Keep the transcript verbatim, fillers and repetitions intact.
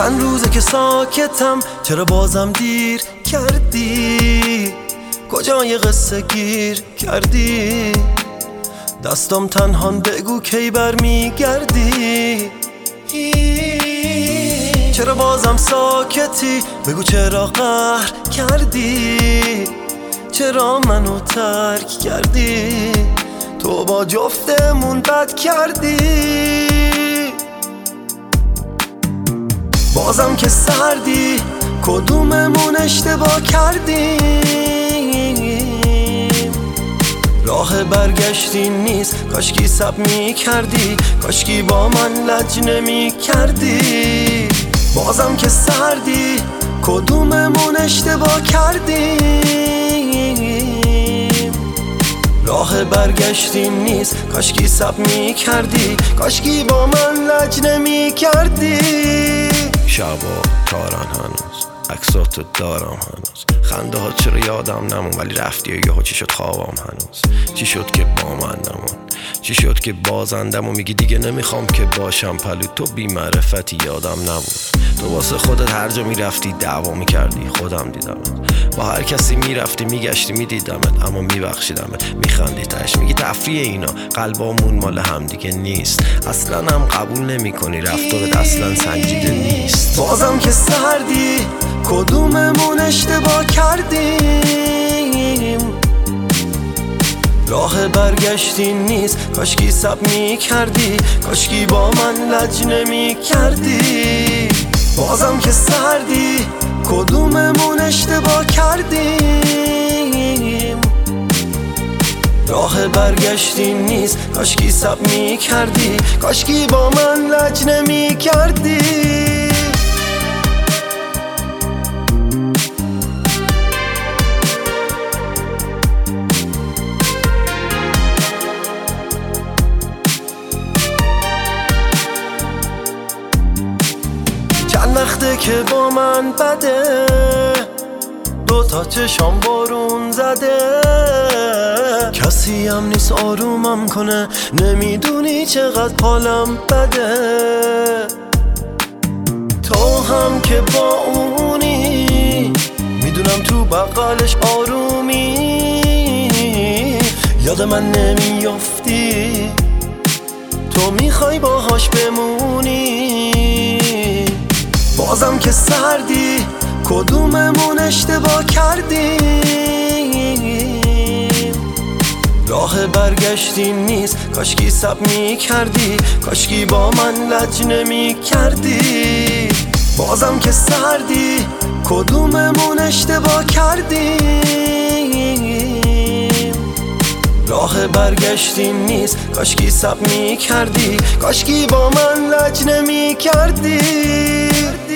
چند روزه که ساکتم، چرا بازم دیر کردی؟ کجای قصه گیر کردی؟ دستم تنهان بگو کی برمیگردی؟ چرا بازم ساکتی؟ بگو چرا قهر کردی؟ چرا منو ترک کردی؟ تو با جفتمون بد کردی. بازم که سردی، کدوممون اشتباه کردیم؟ راه برگشتی نیست، کاشکی سب می کردی، کاشکی با من لج نمی کردی. بازم که سردی، کدوممون اشتباه کردیم؟ راه برگشتی نیست، کاشکی سب می کردی، کاشکی با من لج نمی کردی. شبا تارن هنوز، عکساتو دارم هنوز، خنده ها چرا یادم نمون، ولی رفتی و یهو چی شد خوابم هنوز. چی شد که با من نمون؟ چی شد که بازندم و میگی دیگه نمیخوام که باشم پلو؟ تو بی معرفتی یادم نبود. تو واسه خودت هر جا میرفتی دعوا میکردی، خودم دیدمت. با هر کسی میرفتی میگشتی میدیدمت، اما میبخشیدمت. میخندی تش میگی تفریح اینا، قلبامون مال هم دیگه نیست. اصلا هم قبول نمی کنی، رفتارت اصلا سنجیده نیست. بازم که سردی، کدوممون اشتباه کردیم؟ راه برگشتی نیست، کاشکی سب می کردی، کاشکی با من لج نمی کردی. بازم که سردی، کدوممون اشتباه کردیم؟ راه برگشتی نیست، کاشکی سب می کردی، کاشکی با من لج نمی کردی. چند وقته که با من بده، دو تا چشام بارون زده، کسی هم نیست آرومم کنه، نمیدونی چقدر حالم بده. تو هم که با اونی، میدونم تو بغلش آرومی، یاد من نمیافتی، تو میخوای باهاش بمونی. بازم که سردی، کدوممون اشتباه کردیم؟ راه برگشتی نیست، کاشکی سب می کردی، کاشکی با من لج نمی کردی. بازم که سردی، کدوممون اشتباه کردیم؟ راه برگشتی نیست، کاشکی سب می کردی، کاشکی با من لج نمی کردی.